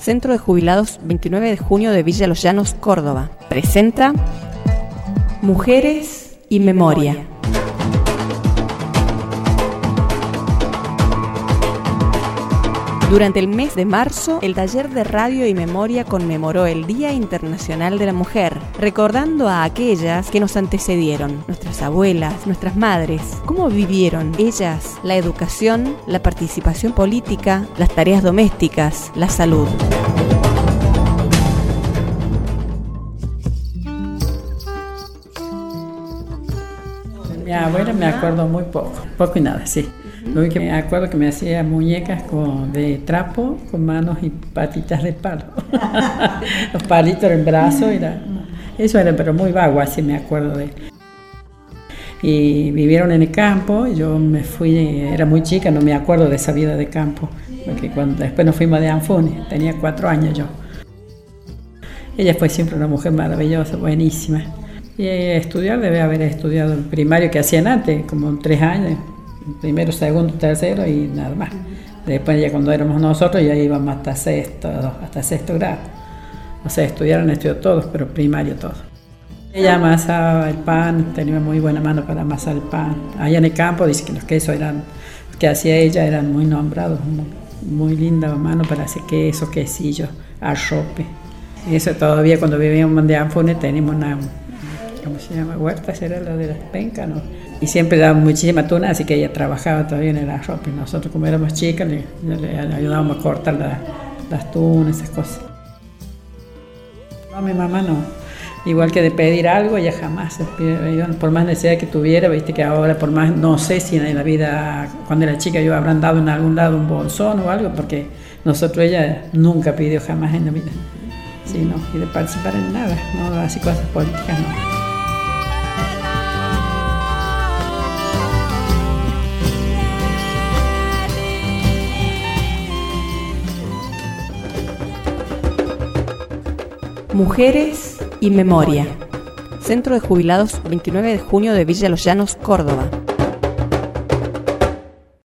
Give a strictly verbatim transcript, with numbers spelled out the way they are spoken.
Centro de Jubilados veintinueve de junio de Villa Los Llanos, Córdoba, presenta Mujeres y Memoria. Durante el mes de marzo, el taller de Radio y Memoria conmemoró el Día Internacional de la Mujer, recordando a aquellas que nos antecedieron, nuestras abuelas, nuestras madres, cómo vivieron ellas la educación, la participación política, las tareas domésticas, la salud. Mi abuela me acuerdo muy poco, poco y nada, sí. Lo que me acuerdo que me hacía muñecas con, de trapo con manos y patitas de palo. Los palitos en el brazo, era, eso era pero muy vago, así me acuerdo de él. Y vivieron en el campo, yo me fui, era muy chica, no me acuerdo de esa vida de campo, porque cuando, después nos fuimos de Anfunes, tenía cuatro años yo. Ella fue siempre una mujer maravillosa, buenísima. Y estudiar, debe haber estudiado el primario que hacían antes, como tres años. Primero, segundo, tercero y nada más. Después ya cuando éramos nosotros ya íbamos hasta sexto, hasta sexto grado. O sea, estudiaron, estudió todos, pero primario todos. Ella amasaba el pan, tenía muy buena mano para amasar el pan. Allá en el campo dice que los quesos eran, que hacía ella eran muy nombrados, muy, muy linda mano para hacer queso, quesillos, arrope. Eso todavía cuando vivíamos en Anfunes teníamos una, ¿cómo se llama? Huerta, ¿será la de las pencas? ¿No? Y siempre daba muchísima tuna, así que ella trabajaba todavía en el arroz. Y nosotros, como éramos chicas, le, le ayudábamos a cortar la, las tunas, esas cosas. No, mi mamá no. Igual que de pedir algo, ella jamás, por más necesidad que tuviera, viste que ahora, por más, no sé si en la vida, cuando era chica, yo habrán dado en algún lado un bolsón o algo, porque nosotros, ella nunca pidió jamás en la vida. Sí, no, y de participar en nada, no, así cosas políticas, no. Mujeres y Memoria. Centro de Jubilados veintinueve de junio de Villa Los Llanos, Córdoba.